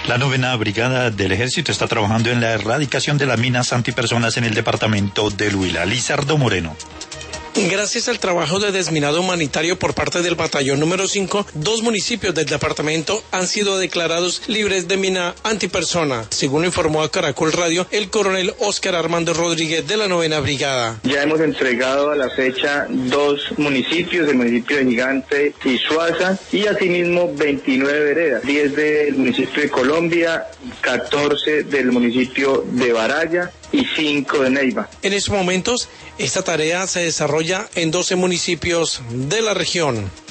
La 9ª Brigada del Ejército está trabajando en la erradicación de las minas antipersonas en el departamento del Huila. Lizardo Moreno. Gracias al trabajo de desminado humanitario por parte del batallón número 5, 2 municipios del departamento han sido declarados libres de mina antipersona, según informó a Caracol Radio el coronel Óscar Armando Rodríguez de la 9ª Brigada. Ya hemos entregado a la fecha 2 municipios, el municipio de Gigante y Suaza, y asimismo 29 veredas, 10 del municipio de Colombia, 14 del municipio de Baraya y 5 de Neiva. En estos momentos, esta tarea se desarrolla en 12 municipios de la región.